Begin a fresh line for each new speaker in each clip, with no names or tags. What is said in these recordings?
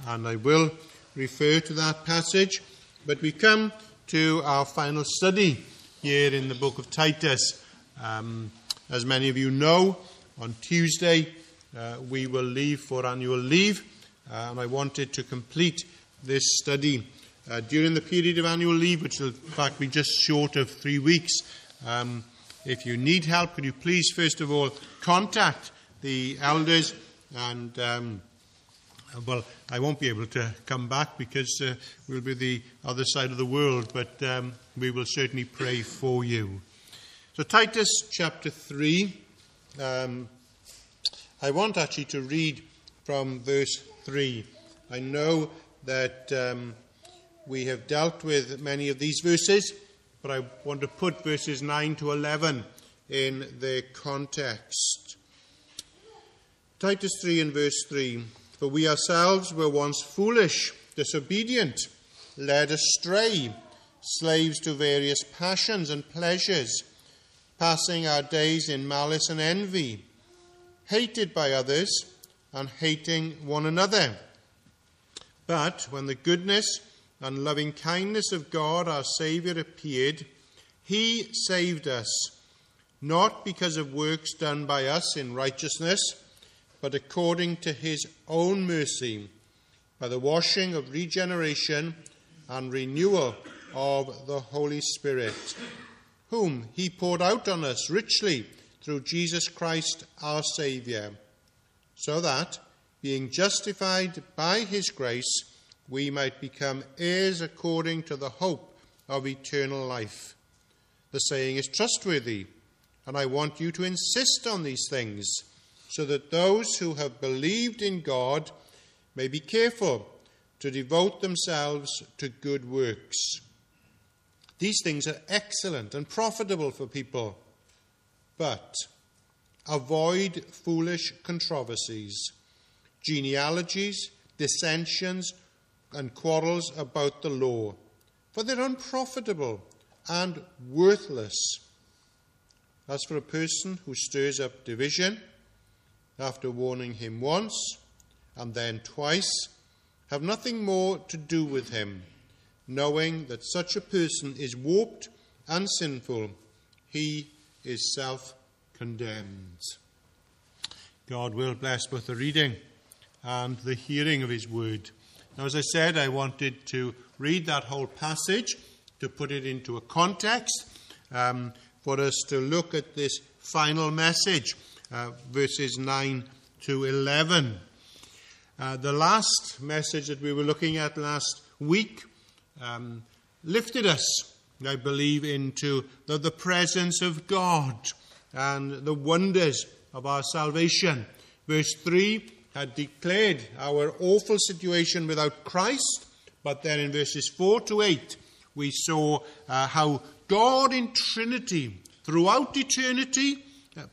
and I will refer to that passage. But we come to our final study here in the book of Titus. As many of you know, on Tuesday we will leave for annual leave, and I wanted to complete this study during the period of annual leave, which will in fact be just short of 3 weeks. If you need help, could you please first of all contact the elders, and well, I won't be able to come back because we'll be the other side of the world, but we will certainly pray for you. So Titus chapter 3, I want actually to read from verse 3. I know that we have dealt with many of these verses, but I want to put verses 9 to 11 in their context. Titus 3 and verse 3. For we ourselves were once foolish, disobedient, led astray, slaves to various passions and pleasures, passing our days in malice and envy, hated by others and hating one another. But when the goodness and loving kindness of God our Saviour appeared, he saved us, not because of works done by us in righteousness, but according to his own mercy, by the washing of regeneration and renewal of the Holy Spirit, whom he poured out on us richly through Jesus Christ our Saviour, so that, being justified by his grace, we might become heirs according to the hope of eternal life. The saying is trustworthy, and I want you to insist on these things, so that those who have believed in God may be careful to devote themselves to good works. These things are excellent and profitable for people, but avoid foolish controversies, genealogies, dissensions, and quarrels about the law, for they're unprofitable and worthless. As for a person who stirs up division, after warning him once and then twice, have nothing more to do with him, knowing that such a person is warped and sinful. He is self-condemned. God will bless both the reading and the hearing of his word. Now, as I said, I wanted to read that whole passage to put it into a context, for us to look at this final message, verses 9 to 11. The last message that we were looking at last week lifted us, I believe, into the presence of God and the wonders of our salvation. Verse 3 had declared our awful situation without Christ, but then in verses 4 to 8 we saw how God in Trinity, throughout eternity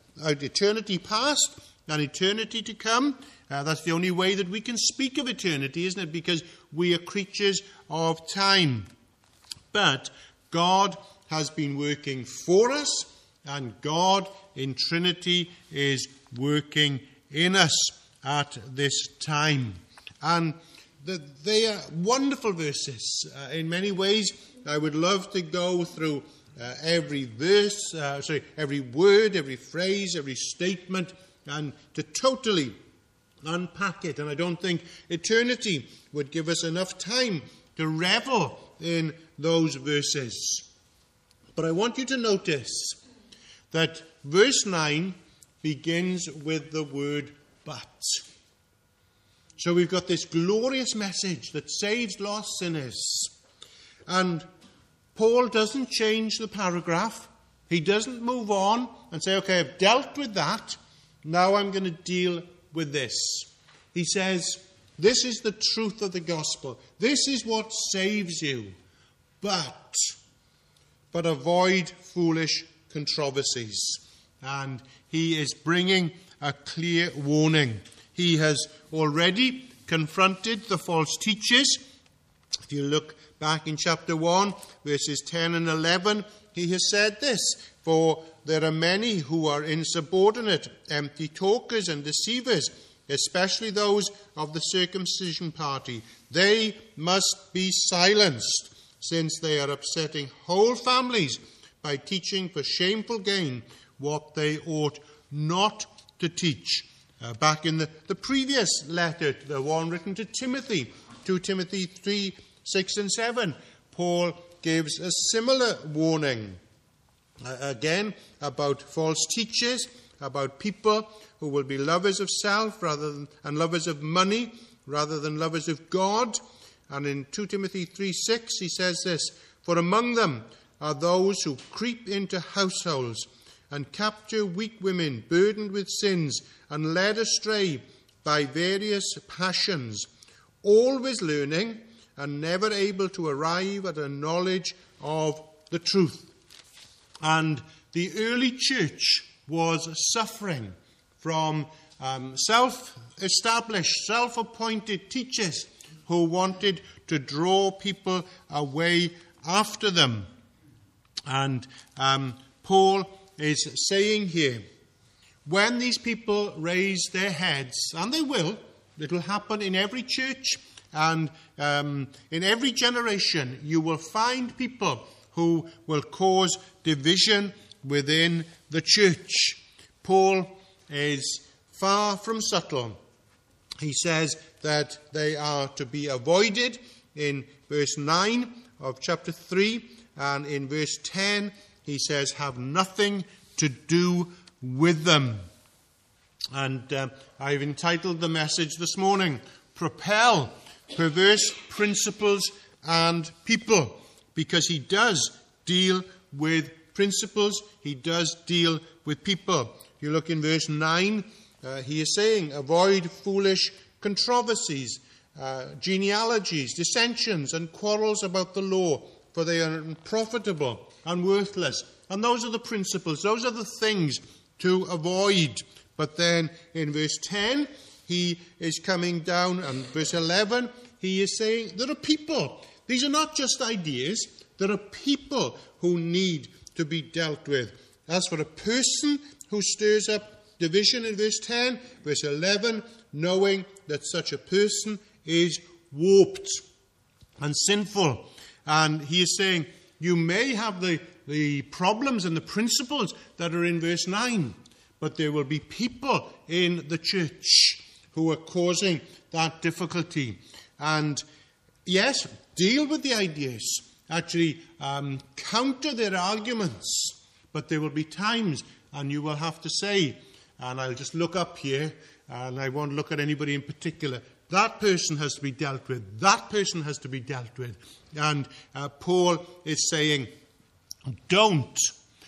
past and eternity to come, that's the only way that we can speak of eternity, isn't it? Because we are creatures of time. But God has been working for us, and God in Trinity is working in us at this time. And they are wonderful verses. In many ways, I would love to go through every verse, every word, every phrase, every statement, and to totally unpack it. And I don't think eternity would give us enough time to revel in those verses. But I want you to notice that verse 9 begins with the word but. So we've got this glorious message that saves lost sinners. And Paul doesn't change the paragraph. He doesn't move on and say, okay, I've dealt with that. Now I'm going to deal with this. He says, this is the truth of the gospel. This is what saves you. But avoid foolish controversies. And he is bringing a clear warning. He has already confronted the false teachers. If you look back in chapter 1, verses 10 and 11, he has said this: for there are many who are insubordinate, empty talkers and deceivers, especially those of the circumcision party. They must be silenced, since they are upsetting whole families by teaching for shameful gain what they ought not to teach. Back in the previous letter, the one written to Timothy, 2 Timothy 3, 6 and 7, Paul gives a similar warning. Again, about false teachers, about people who will be lovers of self and lovers of money rather than lovers of God. And in 2 Timothy 3:6 he says this, "For among them are those who creep into households and capture weak women burdened with sins and led astray by various passions, always learning and never able to arrive at a knowledge of the truth." And the early church was suffering from self-established, self-appointed teachers who wanted to draw people away after them. And Paul is saying here, when these people raise their heads, and they will, it will happen in every church and in every generation, you will find people who will cause division within the church. Paul is far from subtle. He says that they are to be avoided in verse 9 of chapter 3, and in verse 10 he says, have nothing to do with them. And I've entitled the message this morning, Propel Perverse Principles and People, because he does deal with principles, he does deal with people. You look in verse 9, he is saying, avoid foolish controversies, genealogies, dissensions, and quarrels about the law, for they are unprofitable and worthless. And those are the principles, those are the things to avoid. But then in verse 10, he is coming down, and verse 11, he is saying there are people. These are not just ideas. There are people who need to be dealt with. As for a person who stirs up division in verse 10, verse 11, knowing that such a person is warped and sinful. And he is saying, you may have the problems and the principles that are in verse 9, but there will be people in the church who are causing that difficulty. And yes, deal with the ideas. Actually, counter their arguments. But there will be times, and you will have to say, and I'll just look up here, and I won't look at anybody in particular, that person has to be dealt with. That person has to be dealt with. And Paul is saying, don't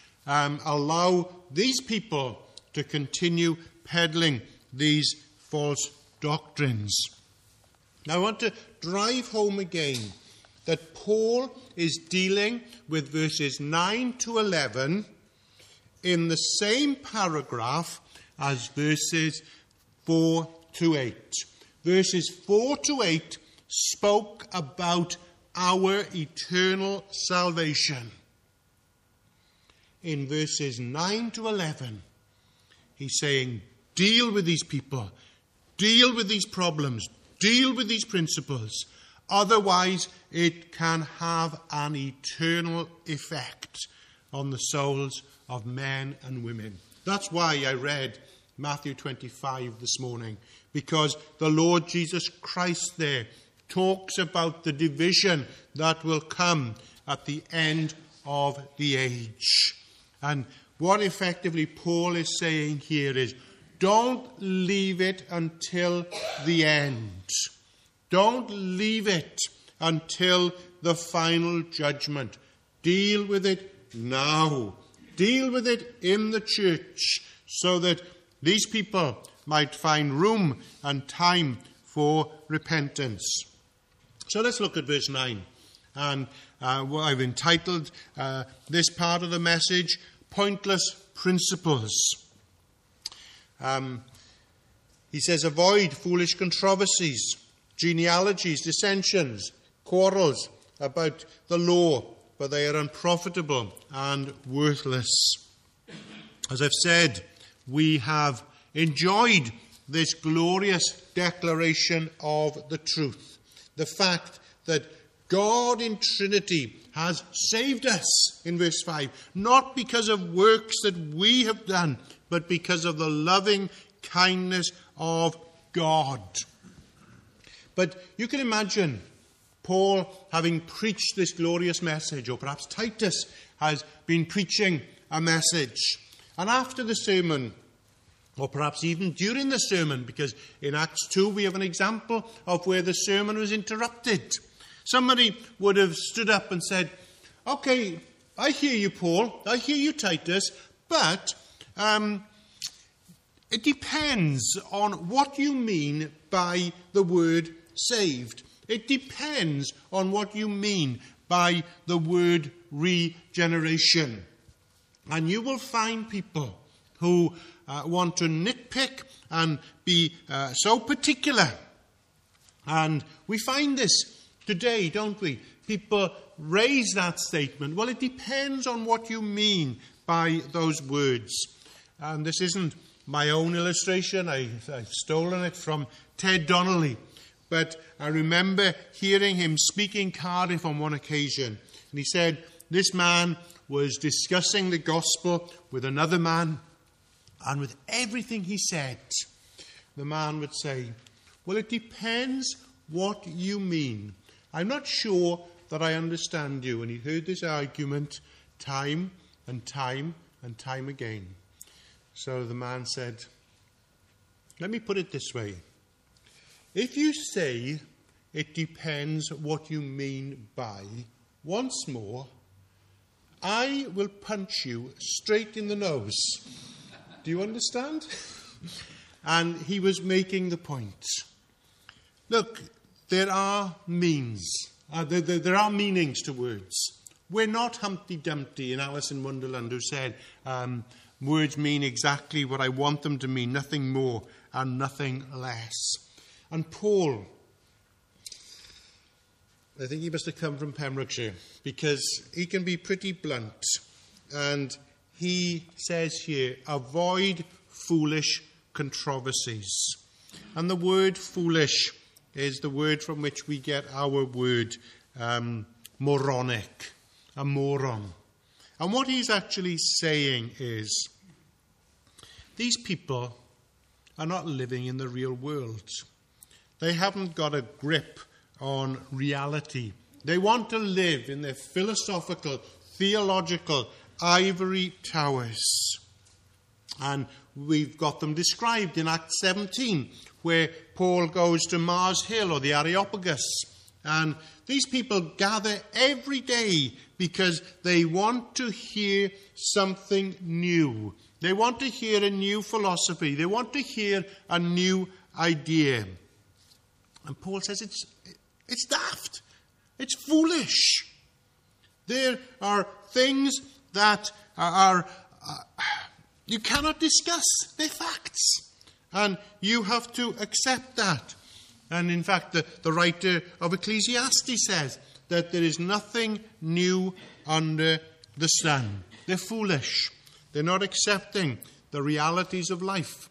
allow these people to continue peddling these false doctrines. Now I want to drive home again that Paul is dealing with verses 9 to 11 in the same paragraph as verses 4 to 8. Verses 4 to 8 spoke about our eternal salvation. In verses 9 to 11, he's saying, deal with these people, deal with these problems, deal with these principles. Otherwise, it can have an eternal effect on the souls of men and women. That's why I read Matthew 25 this morning, because the Lord Jesus Christ there talks about the division that will come at the end of the age. And what effectively Paul is saying here is, don't leave it until the end. Don't leave it until the final judgment. Deal with it now. Deal with it in the church so that these people might find room and time for repentance. So let's look at verse 9. And what I've entitled this part of the message, Pointless Principles. He says, avoid foolish controversies, genealogies, dissensions, quarrels about the law, for they are unprofitable and worthless. As I've said, we have enjoyed this glorious declaration of the truth. The fact that God in Trinity has saved us, in verse 5, not because of works that we have done, but because of the loving kindness of God. But you can imagine Paul having preached this glorious message, or perhaps Titus has been preaching a message. And after the sermon, or perhaps even during the sermon, because in Acts 2 we have an example of where the sermon was interrupted. Somebody would have stood up and said, "Okay, I hear you, Paul, I hear you, Titus, but it depends on what you mean by the word saved. It depends on what you mean by the word regeneration." And you will find people who want to nitpick and be so particular. And we find this today, don't we? People raise that statement. Well, it depends on what you mean by those words. And this isn't my own illustration. I've stolen it from Ted Donnelly. But I remember hearing him speak in Cardiff on one occasion. And he said this man was discussing the gospel with another man. And with everything he said, the man would say, "Well, it depends what you mean. I'm not sure that I understand you." And he heard this argument time and time and time again. So the man said, "Let me put it this way. If you say it depends what you mean by, once more, I will punch you straight in the nose." Do you understand? And he was making the point. Look, there are means. There are meanings to words. We're not Humpty Dumpty in Alice in Wonderland who said, words mean exactly what I want them to mean, nothing more and nothing less. And Paul, I think he must have come from Pembrokeshire, because he can be pretty blunt. And he says here, avoid foolish controversies. And the word foolish is the word from which we get our word moronic, a moron. And what he's actually saying is, these people are not living in the real world. They haven't got a grip on reality. They want to live in their philosophical, theological ivory towers. And we've got them described in Acts 17, where Paul goes to Mars Hill or the Areopagus. And these people gather every day because they want to hear something new. They want to hear a new philosophy. They want to hear a new idea. And Paul says it's daft. It's foolish. There are things that are you cannot discuss. They're facts. And you have to accept that. And in fact, the writer of Ecclesiastes says that there is nothing new under the sun. They're foolish. They're not accepting the realities of life.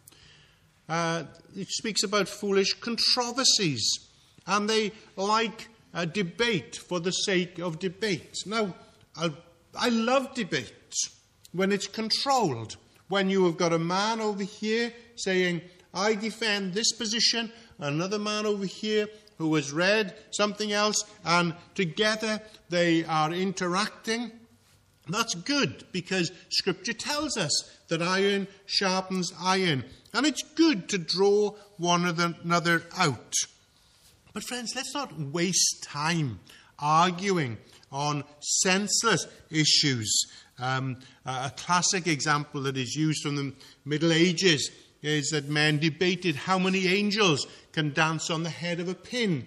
It speaks about foolish controversies. And they like a debate for the sake of debate. Now, I love debate when it's controlled. When you have got a man over here saying, I defend this position, another man over here who has read something else, and together they are interacting. That's good, because Scripture tells us that iron sharpens iron. And it's good to draw one another out. But friends, let's not waste time arguing on senseless issues. A classic example that is used from the Middle Ages is that men debated how many angels can dance on the head of a pin.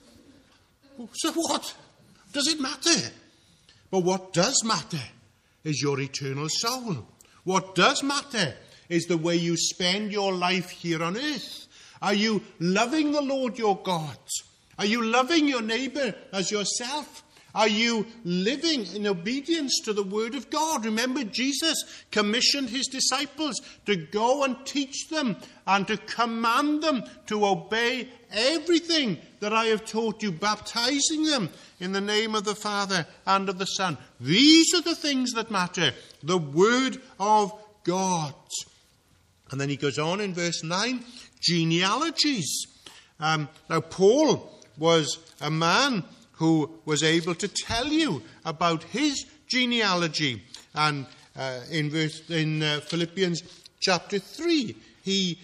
So what? Does it matter? But what does matter is your eternal soul. What does matter is the way you spend your life here on earth. Are you loving the Lord your God? Are you loving your neighbour as yourself? Are you living in obedience to the word of God? Remember, Jesus commissioned his disciples to go and teach them and to command them to obey everything that I have taught you, baptizing them in the name of the Father and of the Son. These are the things that matter, the word of God. And then he goes on in verse 9, genealogies. Now, Paul was a man who was able to tell you about his genealogy. And in Philippians chapter 3, he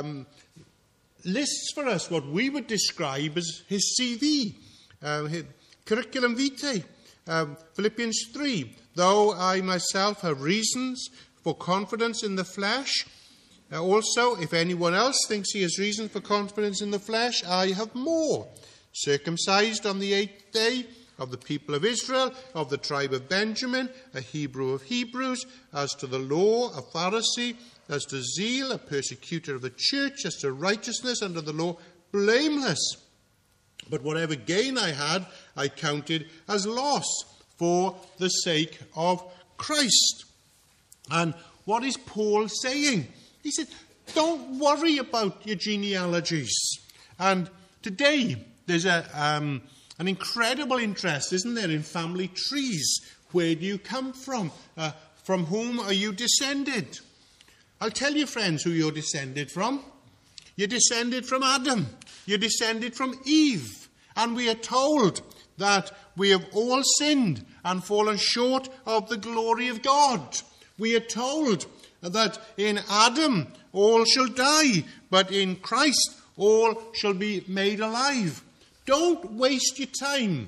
lists for us what we would describe as his CV, his curriculum vitae. Philippians 3, though I myself have reasons for confidence in the flesh, also, if anyone else thinks he has reason for confidence in the flesh, I have more. Circumcised on the 8th day, of the people of Israel, of the tribe of Benjamin, a Hebrew of Hebrews, as to the law, a Pharisee, as to zeal, a persecutor of the church, as to righteousness under the law, blameless. But whatever gain I had, I counted as loss for the sake of Christ. And what is Paul saying? He said, don't worry about your genealogies. And today, there's an incredible interest, isn't there, in family trees. Where do you come from? From whom are you descended? I'll tell you, friends, who you're descended from. You're descended from Adam. You're descended from Eve. And we are told that we have all sinned and fallen short of the glory of God. We are told that in Adam all shall die, but in Christ all shall be made alive. Don't waste your time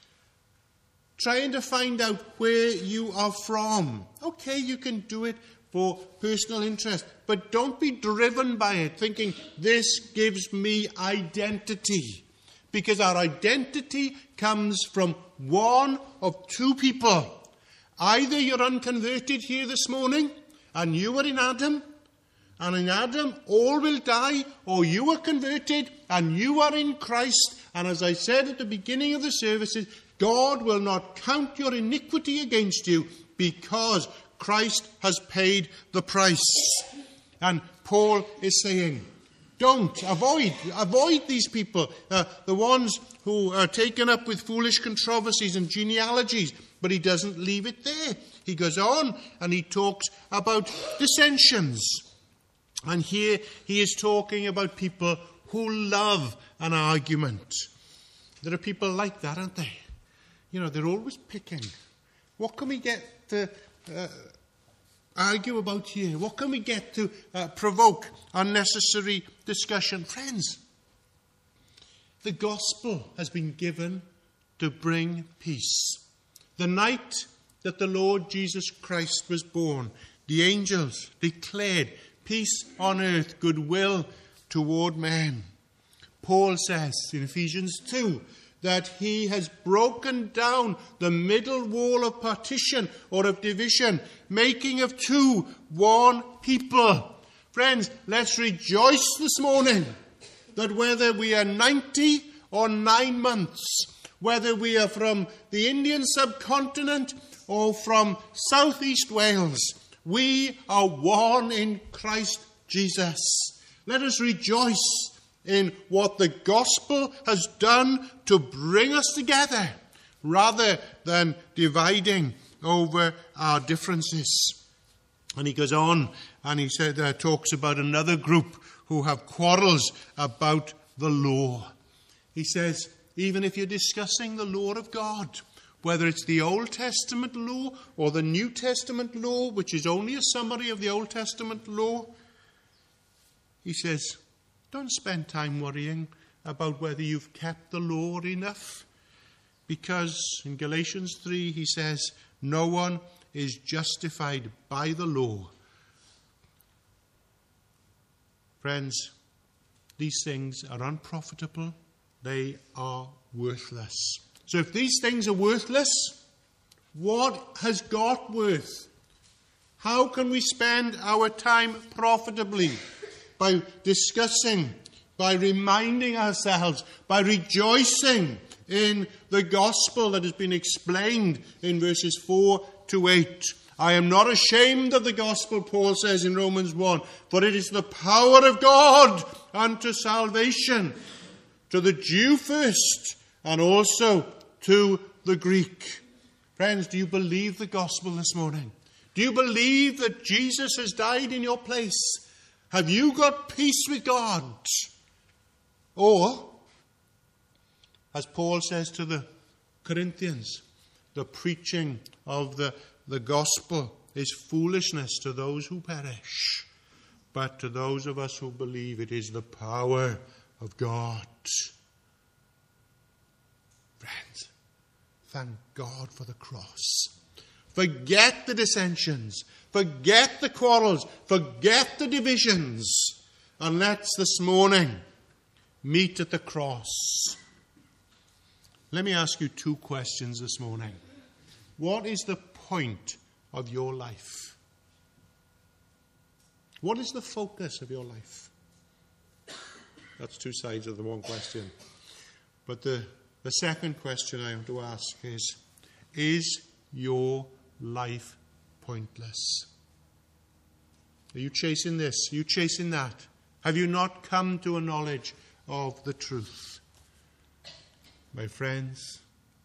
trying to find out where you are from. Okay, you can do it for personal interest, but don't be driven by it, thinking this gives me identity. Because our identity comes from one of two people. Either you're unconverted here this morning, and you are in Adam, and in Adam all will die, or you are converted, and you are in Christ. And as I said at the beginning of the services, God will not count your iniquity against you, because Christ has paid the price. And Paul is saying, don't, avoid these people, the ones who are taken up with foolish controversies and genealogies. But he doesn't leave it there. He goes on and he talks about dissensions. And here he is talking about people who love an argument. There are people like that, aren't they? You know, they're always picking. What can we get to argue about here? What can we get to provoke unnecessary discussion? Friends, the gospel has been given to bring peace. The night that the Lord Jesus Christ was born, the angels declared peace on earth, goodwill toward men. Paul says in Ephesians 2 that he has broken down the middle wall of partition or of division, making of two one people. Friends, let's rejoice this morning that whether we are 90 or 9 months, whether we are from the Indian subcontinent or from southeast Wales, we are one in Christ Jesus. Let us rejoice in what the gospel has done to bring us together, rather than dividing over our differences. And he goes on and he talks about another group who have quarrels about the law. He says, even if you're discussing the law of God, whether it's the Old Testament law or the New Testament law, which is only a summary of the Old Testament law, he says, don't spend time worrying about whether you've kept the law enough. Because in Galatians 3 he says, no one is justified by the law. Friends, these things are unprofitable. They are worthless. So if these things are worthless, what has God worth? How can we spend our time profitably? By discussing, by reminding ourselves, by rejoicing in the gospel that has been explained in verses 4 to 8. I am not ashamed of the gospel, Paul says in Romans 1, for it is the power of God unto salvation, to the Jew first, and also to the Greek. Friends, do you believe the gospel this morning? Do you believe that Jesus has died in your place? Have you got peace with God? Or, as Paul says to the Corinthians, the preaching of the gospel is foolishness to those who perish, but to those of us who believe it is the power of God. Friends, thank God for the cross. Forget the dissensions, forget the quarrels, forget the divisions, and let's this morning meet at the cross. Let me ask you two questions this morning. What is the point of your life? What is the focus of your life? That's two sides of the one question. But the second question I want to ask is your life pointless? Are you chasing this? Are you chasing that? Have you not come to a knowledge of the truth? My friends,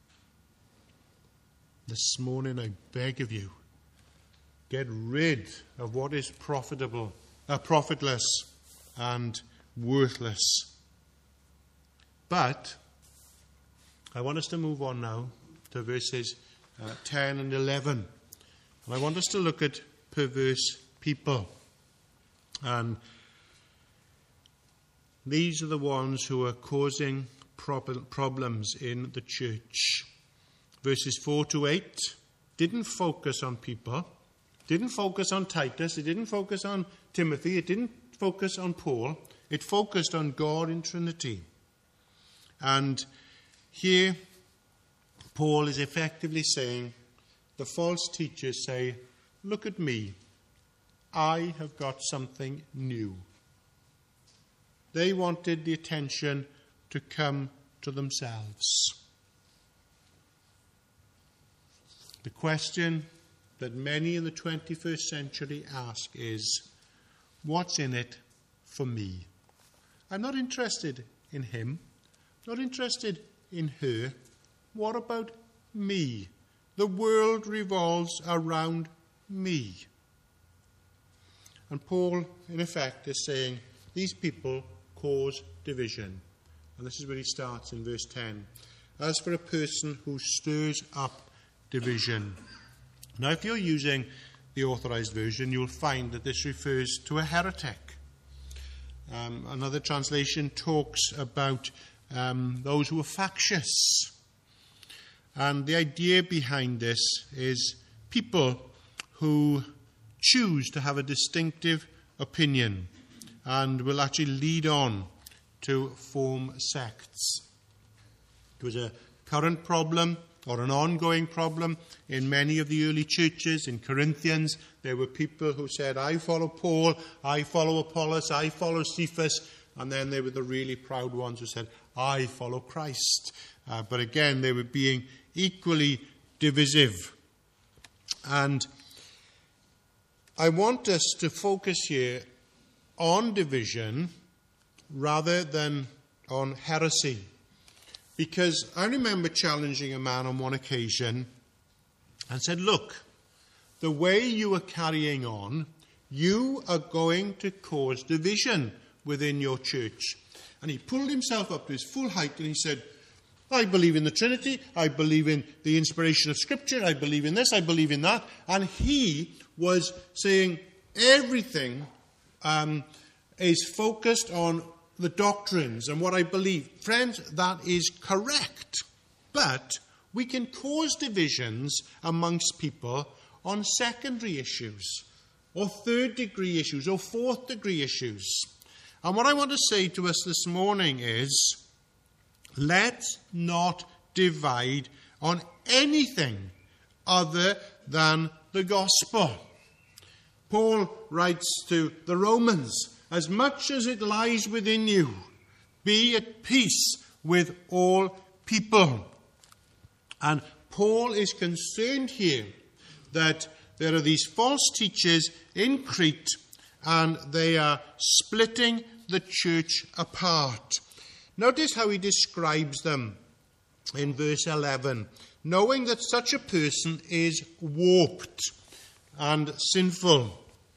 this morning I beg of you, get rid of what is profitless and worthless. But I want us to move on now to verses 10 and 11. And I want us to look at perverse people. And these are the ones who are causing problems in the church. Verses 4 to 8 didn't focus on people, didn't focus on Titus, it didn't focus on Timothy, it didn't focus on Paul, it focused on God in Trinity. And here Paul is effectively saying, the false teachers say, look at me, I have got something new. They wanted the attention to come to themselves. The question that many in the 21st century ask is, what's in it for me? I'm not interested in him, not interested in her. What about me? The world revolves around me. And Paul, in effect, is saying, these people cause division. And this is where he starts in verse 10. As for a person who stirs up division. Now, if you're using the Authorized Version, you'll find that this refers to a heretic. Another translation talks about those who are factious. And the idea behind this is people who choose to have a distinctive opinion and will actually lead on to form sects. It was a current problem or an ongoing problem in many of the early churches. In Corinthians, there were people who said, I follow Paul, I follow Apollos, I follow Cephas, and then there were the really proud ones who said, I follow Christ. But again, they were being equally divisive. And I want us to focus here on division rather than on heresy. Because I remember challenging a man on one occasion and said, look, the way you are carrying on, you are going to cause division within your church. And he pulled himself up to his full height and he said, I believe in the Trinity, I believe in the inspiration of Scripture, I believe in this, I believe in that. And he was saying everything is focused on the doctrines and what I believe. Friends, that is correct. But we can cause divisions amongst people on secondary issues, or third degree issues, or fourth degree issues. And what I want to say to us this morning is, let's not divide on anything other than the gospel. Paul writes to the Romans, as much as it lies within you, be at peace with all people. And Paul is concerned here that there are these false teachers in Crete, and they are splitting the church apart. Notice how he describes them in verse 11. Knowing that such a person is warped and sinful.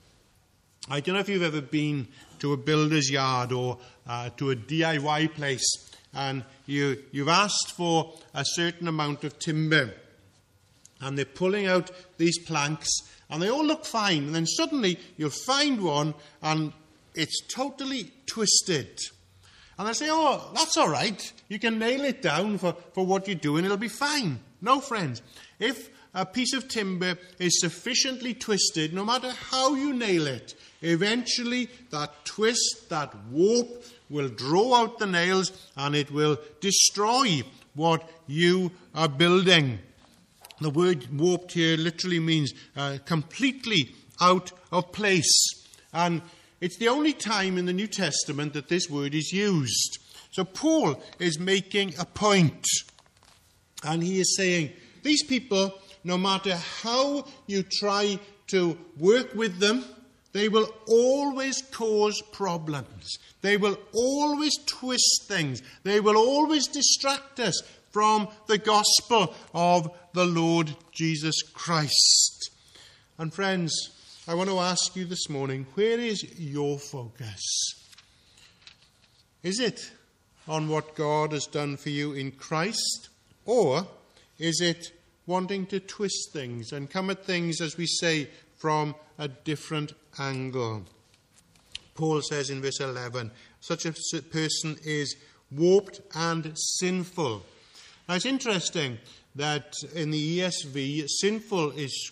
I don't know if you've ever been to a builder's yard or to a DIY place, and you've asked for a certain amount of timber, and they're pulling out these planks, and they all look fine, and then suddenly you'll find one, and it's totally twisted. And they say, oh, that's all right. You can nail it down for what you're doing. It'll be fine. No, friends. If a piece of timber is sufficiently twisted, no matter how you nail it, eventually that twist, that warp, will draw out the nails and it will destroy what you are building. The word warped here literally means completely out of place. And it's the only time in the New Testament that this word is used. So Paul is making a point. And he is saying, these people, no matter how you try to work with them, they will always cause problems. They will always twist things. They will always distract us from the gospel of the Lord Jesus Christ. And friends, I want to ask you this morning, where is your focus? Is it on what God has done for you in Christ? Or is it wanting to twist things and come at things, as we say, from a different angle? Paul says in verse 11, such a person is warped and sinful. Now it's interesting that in the ESV, sinful is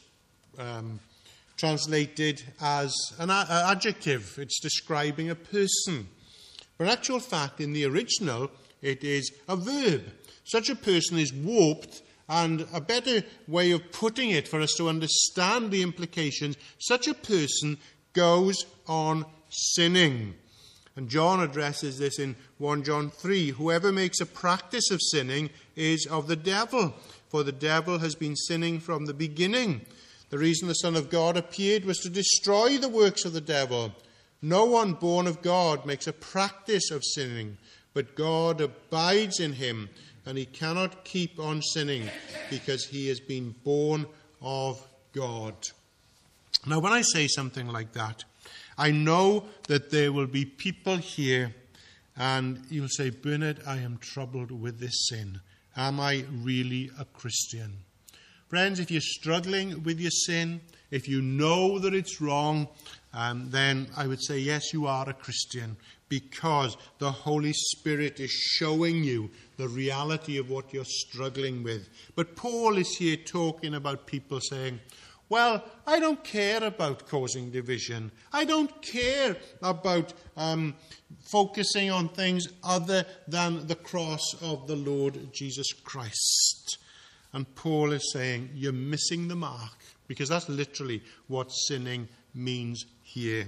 translated as an adjective. It's describing a person. But in actual fact, in the original, it is a verb. Such a person is warped, and a better way of putting it for us to understand the implications, such a person goes on sinning. And John addresses this in 1 John 3. Whoever makes a practice of sinning is of the devil, for the devil has been sinning from the beginning. The reason the Son of God appeared was to destroy the works of the devil. No one born of God makes a practice of sinning, but God abides in him, and he cannot keep on sinning because he has been born of God. Now, when I say something like that, I know that there will be people here and you'll say, Bernard, I am troubled with this sin. Am I really a Christian? Friends, if you're struggling with your sin, if you know that it's wrong, then I would say, yes, you are a Christian, because the Holy Spirit is showing you the reality of what you're struggling with. But Paul is here talking about people saying, well, I don't care about causing division. I don't care about focusing on things other than the cross of the Lord Jesus Christ. And Paul is saying, you're missing the mark, because that's literally what sinning means here.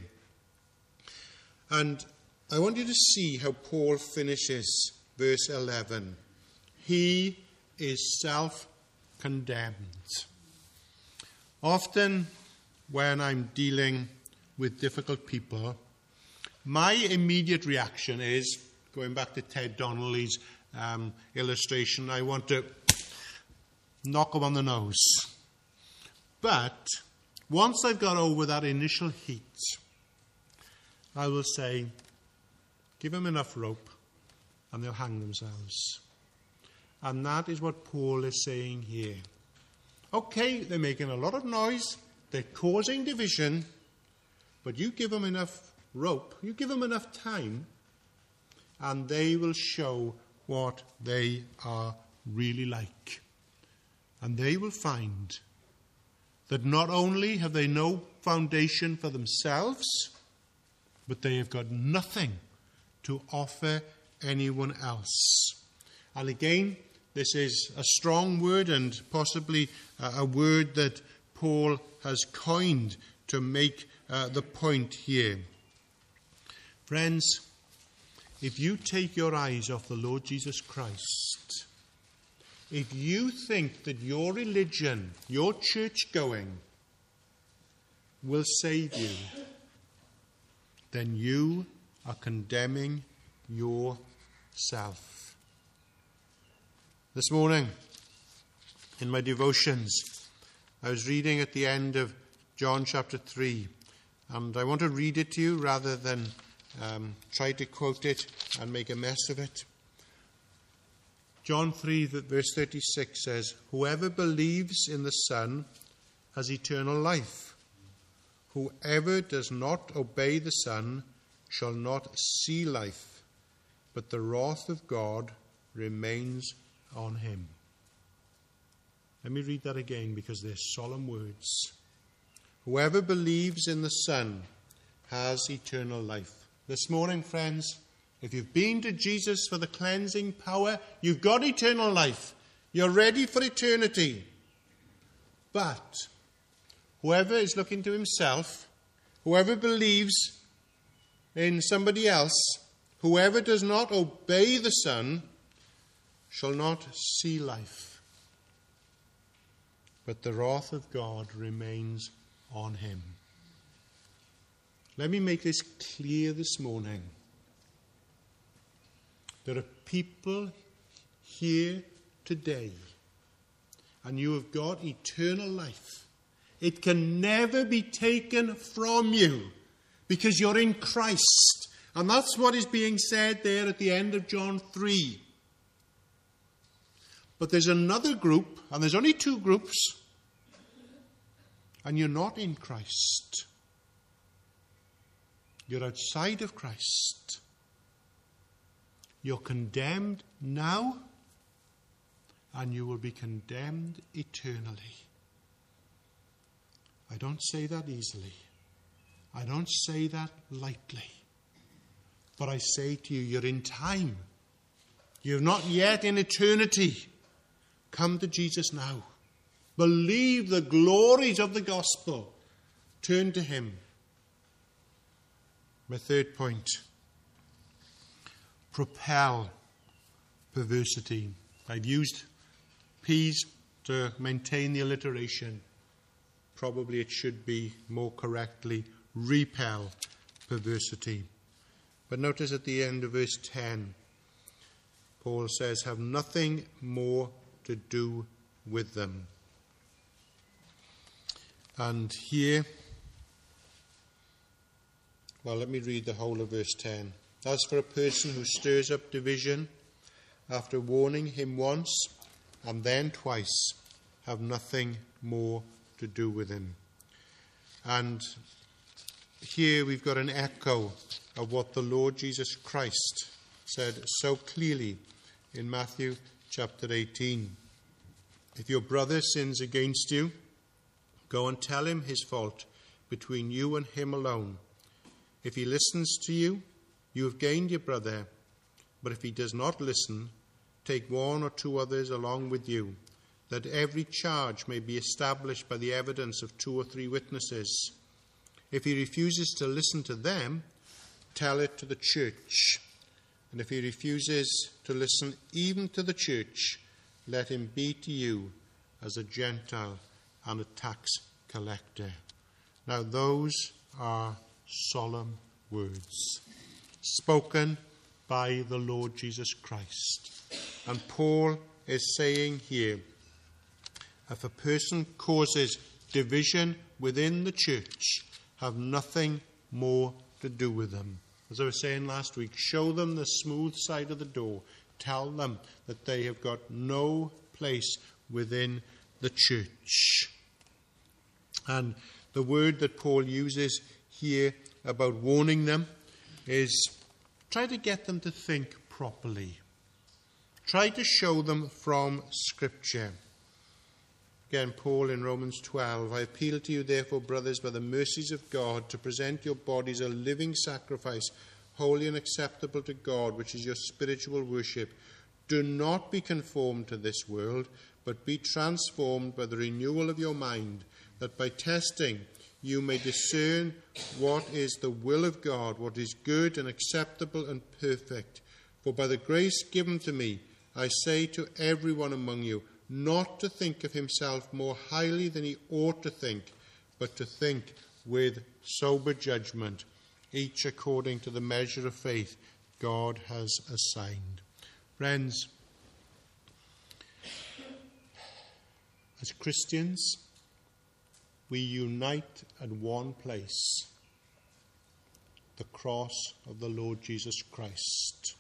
And I want you to see how Paul finishes verse 11. He is self-condemned. Often when I'm dealing with difficult people, my immediate reaction is, going back to Ted Donnelly's illustration, I want to knock him on the nose. But once I've got over that initial heat, I will say, give them enough rope and they'll hang themselves. And that is what Paul is saying here. Okay, they're making a lot of noise, they're causing division, but you give them enough rope, you give them enough time, and they will show what they are really like. And they will find that not only have they no foundation for themselves, but they have got nothing to offer anyone else. And again, this is a strong word, and possibly a word that Paul has coined to make the point here. Friends, if you take your eyes off the Lord Jesus Christ, if you think that your religion, your church going, will save you, then you are condemning yourself. This morning, in my devotions, I was reading at the end of John chapter 3, and I want to read it to you rather than try to quote it and make a mess of it. John 3, verse 36 says, "Whoever believes in the Son has eternal life. Whoever does not obey the Son shall not see life, but the wrath of God remains on him." Let me read that again because they're solemn words. Whoever believes in the Son has eternal life. This morning, friends, if you've been to Jesus for the cleansing power, you've got eternal life. You're ready for eternity. But whoever is looking to himself, whoever believes in somebody else, whoever does not obey the Son, shall not see life, but the wrath of God remains on him. Let me make this clear this morning. There are people here today, and you have got eternal life. It can never be taken from you because you're in Christ. And that's what is being said there at the end of John 3. But there's another group, and there's only two groups, and you're not in Christ. You're outside of Christ. You're condemned now, and you will be condemned eternally. I don't say that easily. I don't say that lightly. But I say to you, you're in time. You're not yet in eternity. Come to Jesus now. Believe the glories of the gospel. Turn to him. My third point. Propel perversity. I've used P's to maintain the alliteration. Probably it should be more correctly repel perversity. But notice at the end of verse 10, Paul says, have nothing more to do with them. And here, well, let me read the whole of verse 10. As for a person who stirs up division, after warning him once and then twice, have nothing more to do with him. And here we've got an echo of what the Lord Jesus Christ said so clearly in Matthew chapter 18. If your brother sins against you, go and tell him his fault between you and him alone. If he listens to you, you have gained your brother. But if he does not listen, take one or two others along with you, that every charge may be established by the evidence of 2 or 3 witnesses. If he refuses to listen to them, tell it to the church. And if he refuses to listen even to the church, let him be to you as a Gentile and a tax collector. Now those are solemn words spoken by the Lord Jesus Christ. And Paul is saying here, if a person causes division within the church, have nothing more to do with them. As I was saying last week, show them the smooth side of the door. Tell them that they have got no place within the church. And the word that Paul uses here about warning them is try to get them to think properly. Try to show them from Scripture. Again, Paul in Romans 12, I appeal to you, therefore, brothers, by the mercies of God, to present your bodies a living sacrifice, holy and acceptable to God, which is your spiritual worship. Do not be conformed to this world, but be transformed by the renewal of your mind, that by testing you may discern what is the will of God, what is good and acceptable and perfect. For by the grace given to me, I say to everyone among you, not to think of himself more highly than he ought to think, but to think with sober judgment, each according to the measure of faith God has assigned. Friends, as Christians, we unite at one place, the cross of the Lord Jesus Christ.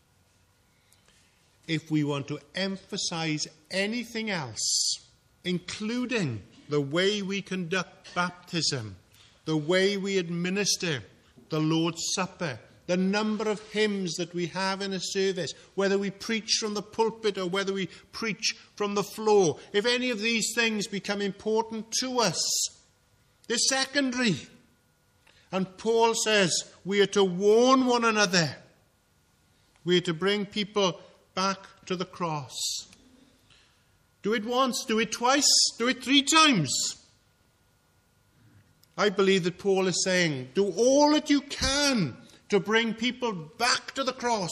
If we want to emphasize anything else, including the way we conduct baptism, the way we administer the Lord's Supper, the number of hymns that we have in a service, whether we preach from the pulpit or whether we preach from the floor, if any of these things become important to us, they're secondary. And Paul says we are to warn one another. We are to bring people back to the cross. Do it once, do it twice, do it 3 times. I believe that Paul is saying, do all that you can to bring people back to the cross.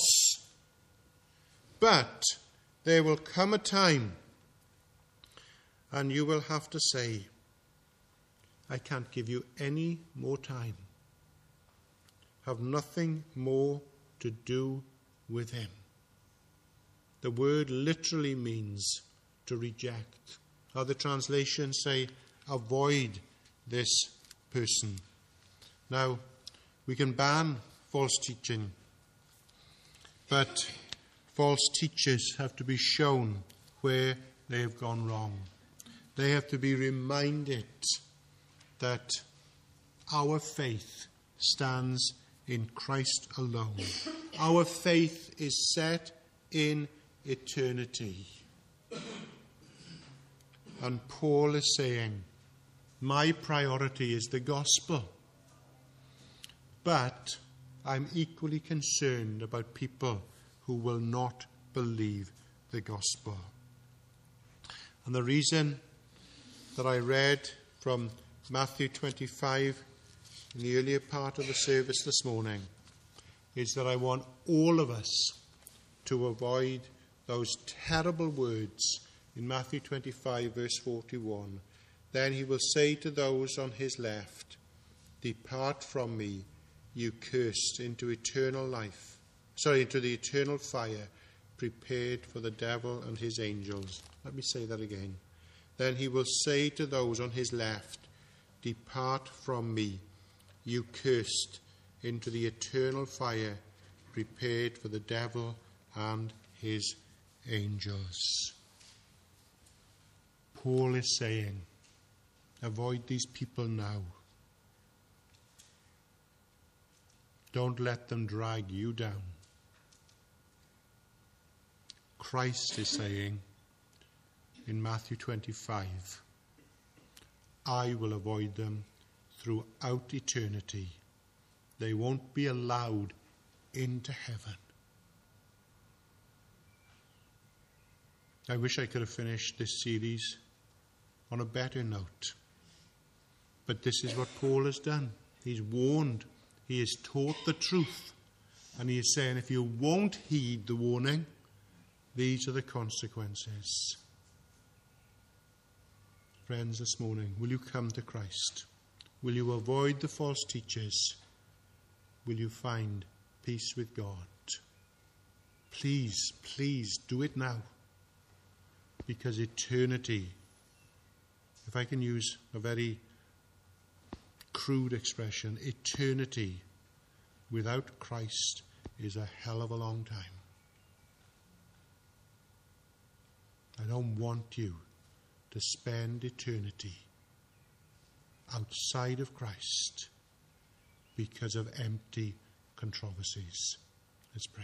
But there will come a time and you will have to say, I can't give you any more time. Have nothing more to do with him. The word literally means to reject. Other translations say, avoid this person. Now, we can ban false teaching, but false teachers have to be shown where they have gone wrong. They have to be reminded that our faith stands in Christ alone. Our faith is set in eternity. And Paul is saying, my priority is the gospel. But I'm equally concerned about people who will not believe the gospel. And the reason that I read from Matthew 25 in the earlier part of the service this morning is that I want all of us to avoid those terrible words in Matthew 25 verse 41. Then he will say to those on his left, depart from me, you cursed, into the eternal fire prepared for the devil and his angels. Let me say that again. Then he will say to those on his left, depart from me, you cursed, into the eternal fire prepared for the devil and his angels. Paul is saying, avoid these people now. Don't let them drag you down. Christ is saying in Matthew 25, I will avoid them throughout eternity. They won't be allowed into heaven. I wish I could have finished this series on a better note. But this is what Paul has done. He's warned. He has taught the truth. And he is saying, if you won't heed the warning, these are the consequences. Friends, this morning, will you come to Christ? Will you avoid the false teachers? Will you find peace with God? Please, please do it now. Because eternity, if I can use a very crude expression, eternity without Christ is a hell of a long time. I don't want you to spend eternity outside of Christ because of empty controversies. Let's pray.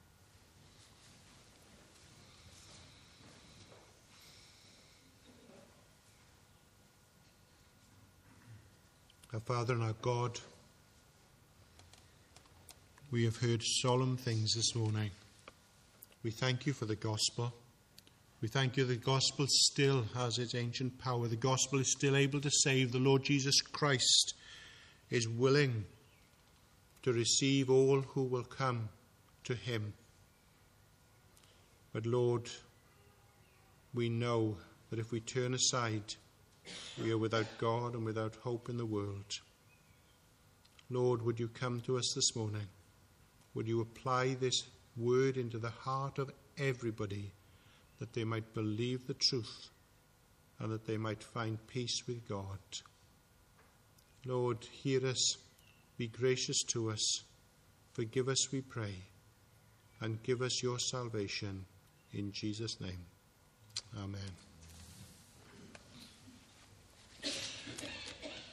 Our Father and our God, we have heard solemn things this morning. We thank you for the gospel. We thank you the gospel still has its ancient power. The gospel is still able to save. The Lord Jesus Christ is willing to receive all who will come to him. But Lord, we know that if we turn aside, we are without God and without hope in the world. Lord, would you come to us this morning? Would you apply this word into the heart of everybody, that they might believe the truth and that they might find peace with God? Lord, hear us, be gracious to us, forgive us, we pray, and give us your salvation in Jesus' name. Amen.